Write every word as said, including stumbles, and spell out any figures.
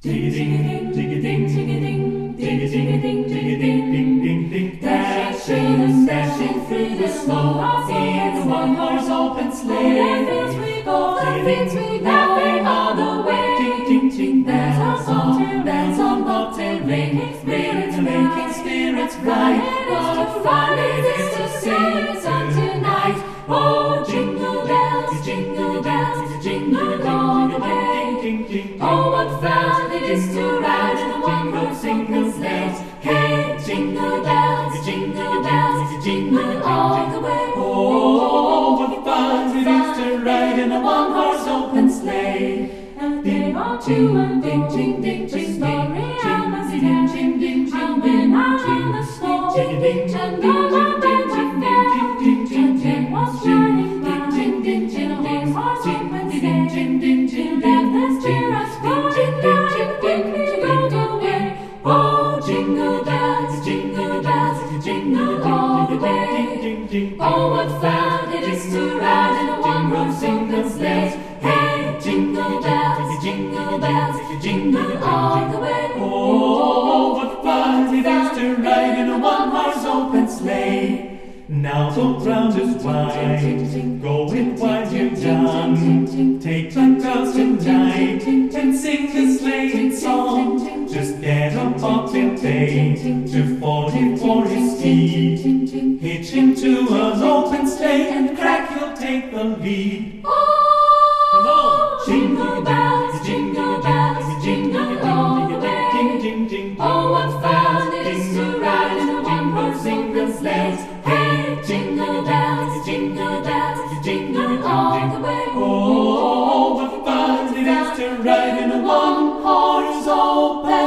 Ding-a-ding, ding-a-ding, ding-a-ding, ding-a-ding, ding-a-ding, ding-ding-ding. Dashing, dashing through the snow in a one-horse open sleigh. The fields we go, the fields we go, laughing all the way. Ding-ding-ding, bells on, bells on bobtail ring, spirits making spirits bright. What a fun it is to sing a song tonight! Oh, jingle bells, jingle bells, jingle all the way. Oh, what fun it is to ride in a one-horse single sleigh. Hey, jingle bells, jingle bells, jingle all the way. Oh, what fun it is to ride in a one-horse open sleigh. A day or two and ding, ding, ding, ding, story I must tell. Ding, ding, How when out in the snow, and all the bells were fell, and Jim was riding by in a one-horse open sleigh. He left us cheer us floating down and quickly rode away. Oh, jingle bells, jingle bells, jingle all the way. Oh, what fun it is to ride in a one-horse single sleigh. Hey, jingle bells, jingle bells, jingle all the way. Oh, what fun it is to ride in a one-horse open sleigh. Now the ground is wide, go it while you're done. Take the girls tonight and sing the sleighing song. Just get a bobtail bay to forty-four his steed. Hitch him to an open sleigh and crack he'll take the lead. Come on! Jingle bells, jingle bells, jingle all the way. Ding, ding, Oh, what fun it is to ride in a one-horse single sleigh. Hey, jingle bells, jingle bells, jingle all the way. Oh, what fun it is to ride in a one-horse open